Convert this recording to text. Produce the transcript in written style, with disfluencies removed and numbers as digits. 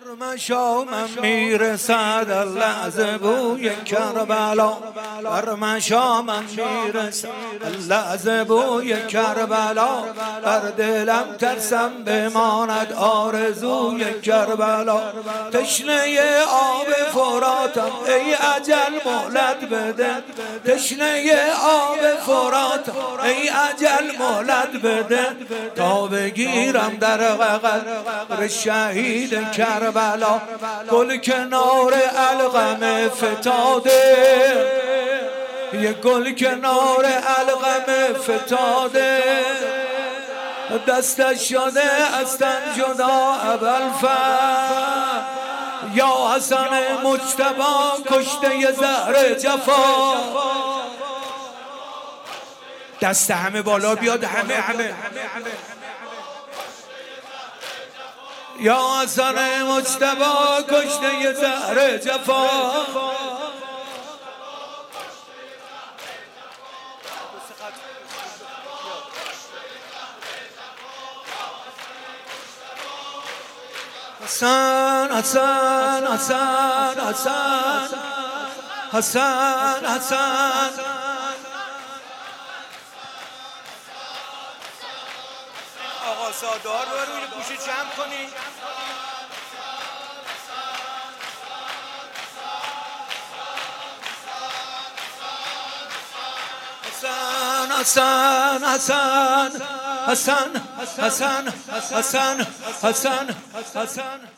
من شامم میرسد لحظه بوی کربلا، بر من شامم میرسد لحظه بوی کربلا، بر دلم ترسم بماند آرزوی کربلا. تشنه آب فراتم ای اجل مهلت بده، تشنه آب فراتم ای اجل مهلت بده، تا بگیرم در قبر شهید کربلا. گل کنار القمه فتاده، یه گل کنار القمه فتاده، دستش شده از تن جدا ابوالفضل. یا حسن مجتبی کشته زهر جفا. دست همه بالا بیاد، همه یا حسن مجتبی کشته زهر جفا. حسن حسن حسن حسن حسن حسن آقا سادار رو روی گوشه جمع کنی. حسن حسن حسن حسن حسن حسن حسن حسن